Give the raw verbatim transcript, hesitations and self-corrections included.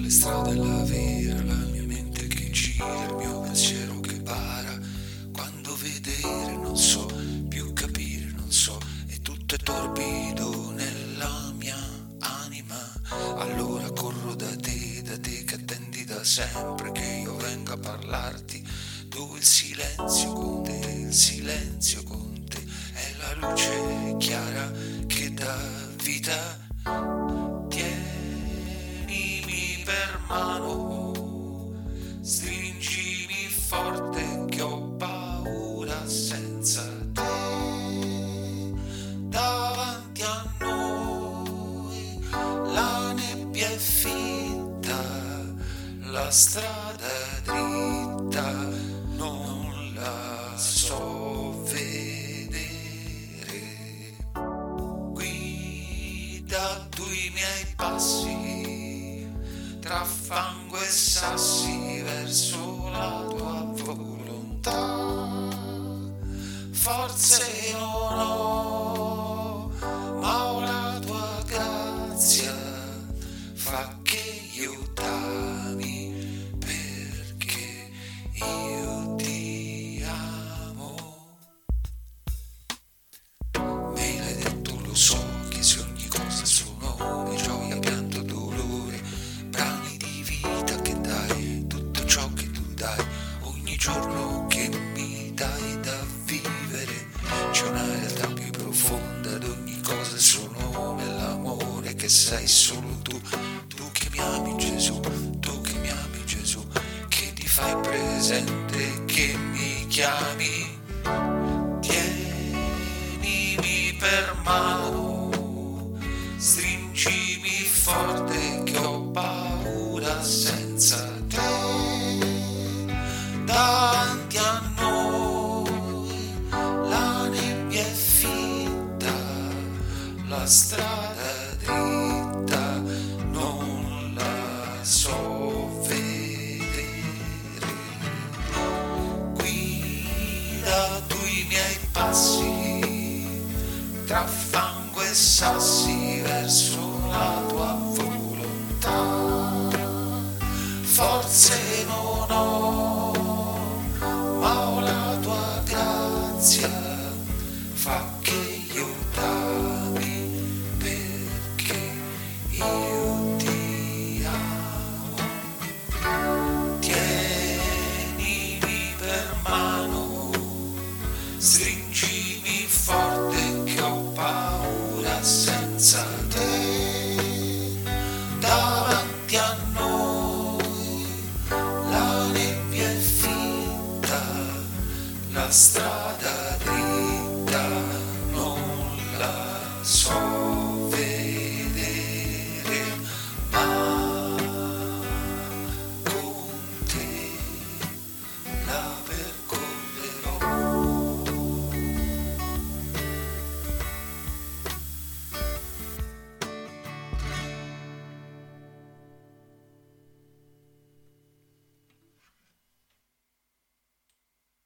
le strade, la vera, la mia mente che gira, il mio pensiero che para. Quando vedere non so, più capire non so, e tutto è torbido nella mia anima. Allora corro da te, da te che attendi da sempre che io venga a parlarti, dove il silenzio con te, il silenzio con te è la luce chiara che dà vita. Tienimi per mano, stringimi forte che ho paura senza te. Davanti a noi la nebbia è fitta, la strada è dritta, non la so vedere. Guida tu i miei passi, tra fango e sassi, verso la tua volontà. Forze non ho, ma ho la tua grazia, fa che io t'ami, perché io ti amo. Me l'hai detto, lo so, che se ogni cosa sono gioia, pianto, dolore, brani di vita che dai, tutto ciò che tu dai, ogni giorno che mi dai da vivere. C'è una realtà più profonda ad ogni cosa, sono nell'amore che sei solo tu. Tu che mi ami Gesù, tu che mi ami Gesù, che ti fai presente, che mi chiami. Tienimi per mano, stringimi forte che ho paura senza te. Davanti a noi la nebbia è fitta, la strada è dritta, non la so vedere. Guida tu i miei passi, tra fango e sassi, verso la tua volontà. Forze non ho, ma ho la tua grazia, fa che io t'ami, perché io ti amo. Tienimi per mano, stringimi forte che ho paura senza te. Davanti a noi la nebbia è fitta, la strada dritta, non la so